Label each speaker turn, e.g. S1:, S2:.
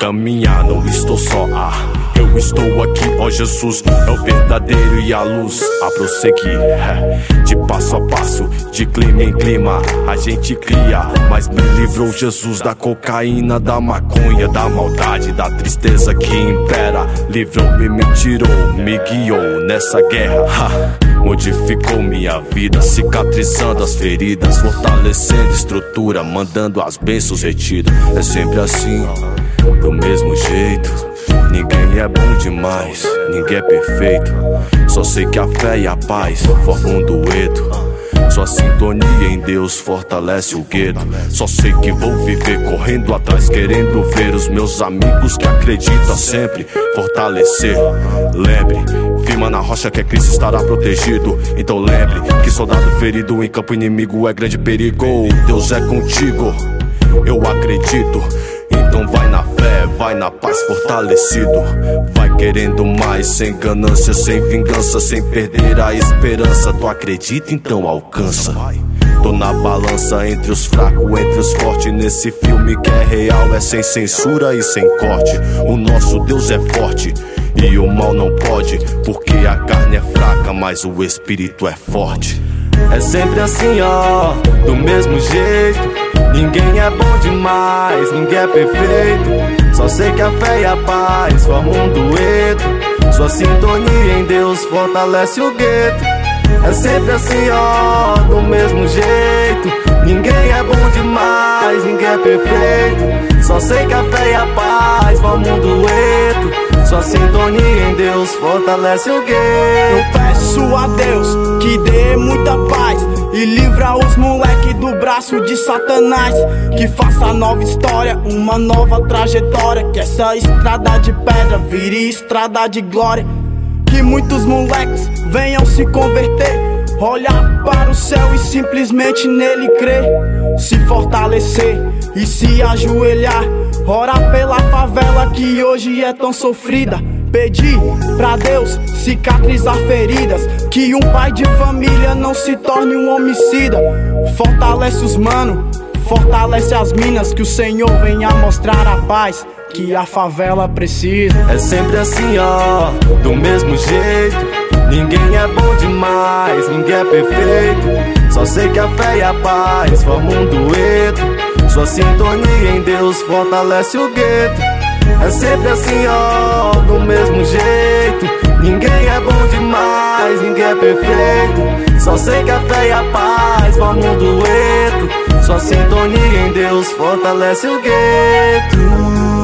S1: caminhar, não estou só, eu estou aqui, ó Jesus, é o verdadeiro e a luz a prosseguir. De passo a passo, de clima em clima, a gente cria, mas me livrou Jesus da cocaína, da maconha, da maldade, da tristeza que impera. Livrou-me, me tirou, me guiou nessa guerra. Modificou minha vida, cicatrizando as feridas, fortalecendo estrutura, mandando as bênçãos retidas. É sempre assim, do mesmo jeito. Ninguém é bom demais, ninguém é perfeito. Só sei que a fé e a paz formam um dueto. Sua sintonia em Deus fortalece o gueto. Só sei que vou viver correndo atrás, querendo ver os meus amigos que acreditam sempre fortalecer. Lembre, firma na rocha que é Cristo estará protegido. Então lembre que soldado ferido em campo inimigo é grande perigo. Deus é contigo, eu acredito. Então vai na fé, vai na paz fortalecido. Vai querendo mais, sem ganância, sem vingança, sem perder a esperança. Tu acredita, então alcança. Tô na balança entre os fracos, entre os fortes. Nesse filme que é real, é sem censura e sem corte. O nosso Deus é forte e o mal não pode, porque a carne é fraca, mas o espírito é forte. É sempre assim, ó, do mesmo jeito. Ninguém é bom demais, ninguém é perfeito. Só sei que a fé e a paz formam um dueto. Sua sintonia em Deus fortalece o gueto. É sempre assim, ó, do mesmo jeito. Ninguém é bom demais, ninguém é perfeito. Só sei que a fé e a paz formam um dueto. Sua sintonia em Deus fortalece o gueto.
S2: Eu peço a Deus que dê muita paz e livra os moleque do braço de Satanás. Que faça nova história, uma nova trajetória. Que essa estrada de pedra vire estrada de glória. Que muitos moleques venham se converter, olhar para o céu e simplesmente nele crer. Se fortalecer e se ajoelhar, orar pela favela que hoje é tão sofrida. Pedir pra Deus cicatrizar feridas, que um pai de família não se torne um homicida. Fortalece os mano, fortalece as minas, que o Senhor venha mostrar a paz que a favela precisa.
S1: É sempre assim, ó, do mesmo jeito. Ninguém é bom demais, ninguém é perfeito. Só sei que a fé e a paz formam um dueto. Sua sintonia em Deus fortalece o gueto. É sempre assim, ó, do mesmo jeito. Ninguém é bom demais, ninguém é perfeito. Só sei que a fé e a paz formam um dueto. Sua sintonia em Deus fortalece o gueto.